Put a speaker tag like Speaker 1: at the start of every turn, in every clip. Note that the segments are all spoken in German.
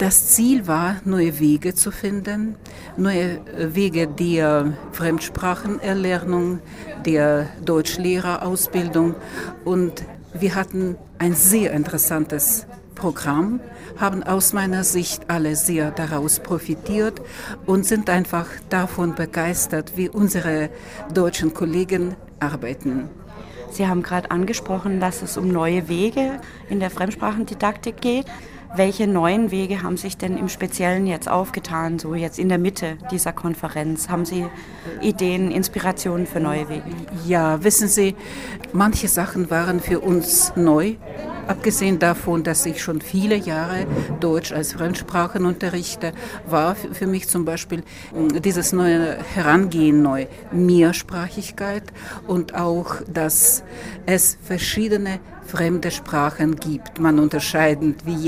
Speaker 1: Das Ziel war, neue Wege zu finden, neue Wege der Fremdsprachenerlernung, der Deutschlehrerausbildung. Und wir hatten ein sehr interessantes Programm, haben aus meiner Sicht alle sehr daraus profitiert und sind einfach davon begeistert, wie unsere deutschen Kollegen arbeiten.
Speaker 2: Sie haben gerade angesprochen, dass es um neue Wege in der Fremdsprachendidaktik geht. Welche neuen Wege haben sich denn im Speziellen jetzt aufgetan, so jetzt in der Mitte dieser Konferenz? Haben Sie Ideen, Inspirationen für neue Wege?
Speaker 1: Ja, wissen Sie, manche Sachen waren für uns neu. Abgesehen davon, dass ich schon viele Jahre Deutsch als Fremdsprachen unterrichte, war für mich zum Beispiel dieses neue Herangehen neu, Mehrsprachigkeit und auch, dass es verschiedene fremde Sprachen gibt. Man unterscheidet, wie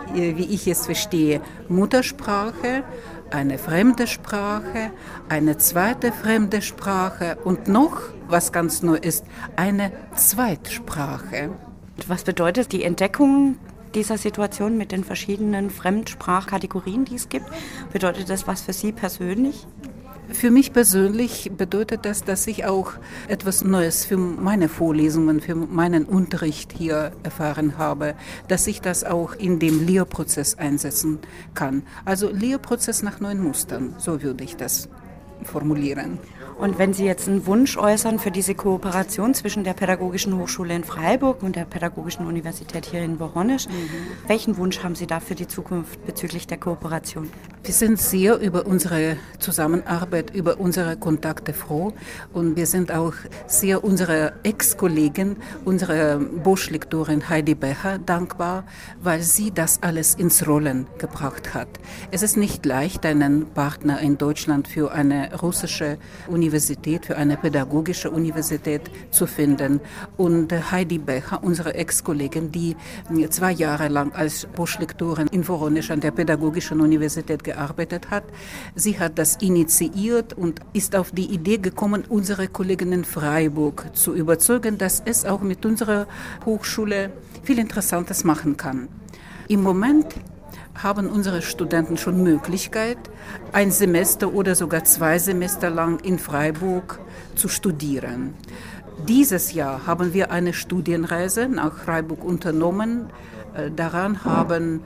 Speaker 1: ich es verstehe, Muttersprache, eine fremde Sprache, eine zweite fremde Sprache und noch, was ganz neu ist, eine Zweitsprache.
Speaker 2: Was bedeutet die Entdeckung dieser Situation mit den verschiedenen Fremdsprachkategorien, die es gibt? Bedeutet das was für Sie persönlich?
Speaker 1: Für mich persönlich bedeutet das, dass ich auch etwas Neues für meine Vorlesungen, für meinen Unterricht hier erfahren habe, dass ich das auch in dem Lehrprozess einsetzen kann. Also Lehrprozess nach neuen Mustern, so würde ich das formulieren.
Speaker 2: Und wenn Sie jetzt einen Wunsch äußern für diese Kooperation zwischen der Pädagogischen Hochschule in Freiburg und der Pädagogischen Universität hier in Woronesch, welchen Wunsch haben Sie da für die Zukunft bezüglich der Kooperation?
Speaker 1: Wir sind sehr über unsere Zusammenarbeit, über unsere Kontakte froh und wir sind auch sehr unserer Ex-Kollegen, unserer Bosch-Lektorin Heidi Becher dankbar, weil sie das alles ins Rollen gebracht hat. Es ist nicht leicht, einen Partner in Deutschland für eine russische Universität, für eine pädagogische Universität zu finden. Und Heidi Becher, unsere Ex-Kollegin, die 2 Jahre lang als Bosch-Lektorin in Woronesch an der Pädagogischen Universität gearbeitet hat, sie hat das initiiert und ist auf die Idee gekommen, unsere Kollegen in Freiburg zu überzeugen, dass es auch mit unserer Hochschule viel Interessantes machen kann. Im Moment haben unsere Studenten schon Möglichkeit, 1 Semester oder sogar 2 Semester lang in Freiburg zu studieren. Dieses Jahr haben wir eine Studienreise nach Freiburg unternommen. Daran haben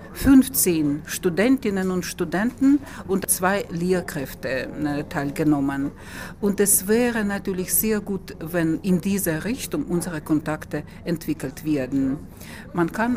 Speaker 1: 15 Studentinnen und Studenten und 2 Lehrkräfte teilgenommen. Und es wäre natürlich sehr gut, wenn in dieser Richtung unsere Kontakte entwickelt werden. Man kann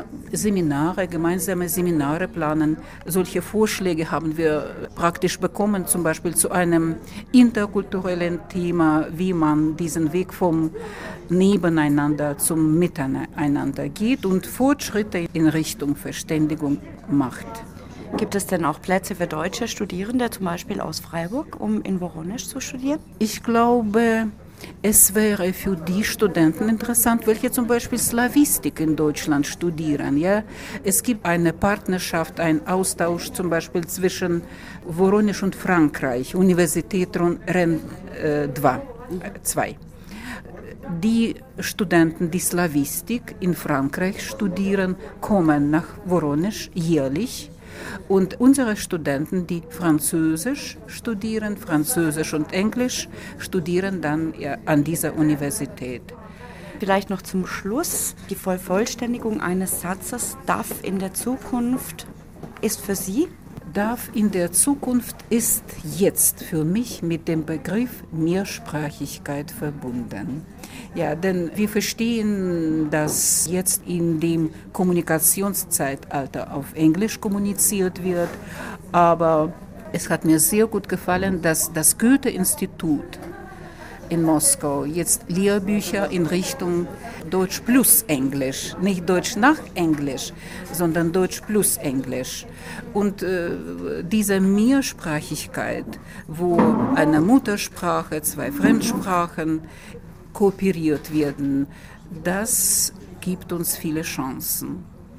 Speaker 1: gemeinsame Seminare planen. Solche Vorschläge haben wir praktisch bekommen, zum Beispiel zu einem interkulturellen Thema, wie man diesen Weg vom Nebeneinander zum Miteinander geht und Fortschritte in Richtung Verständigung macht.
Speaker 2: Gibt es denn auch Plätze für deutsche Studierende, zum Beispiel aus Freiburg, um in Woronesch zu studieren?
Speaker 1: Ich glaube, es wäre für die Studenten interessant, welche zum Beispiel Slawistik in Deutschland studieren. Ja? Es gibt eine Partnerschaft, einen Austausch zum Beispiel zwischen Woronesch und Frankreich, Universität Rennes 2. Die Studenten, die Slawistik in Frankreich studieren, kommen nach Woronesch jährlich. Und unsere Studenten, die Französisch studieren, Französisch und Englisch, studieren dann an dieser Universität.
Speaker 2: Vielleicht noch zum Schluss, die Vervollständigung eines Satzes darf in der Zukunft ist für Sie?
Speaker 1: Darf in der Zukunft ist jetzt für mich mit dem Begriff Mehrsprachigkeit verbunden. Ja, denn wir verstehen, dass jetzt in dem Kommunikationszeitalter auf Englisch kommuniziert wird, aber es hat mir sehr gut gefallen, dass das Goethe-Institut in Moskau jetzt Lehrbücher in Richtung Deutsch plus Englisch, nicht Deutsch nach Englisch, sondern Deutsch plus Englisch. Und diese Mehrsprachigkeit, wo eine Muttersprache, 2 Fremdsprachen kooperiert werden, das gibt uns viele Chancen.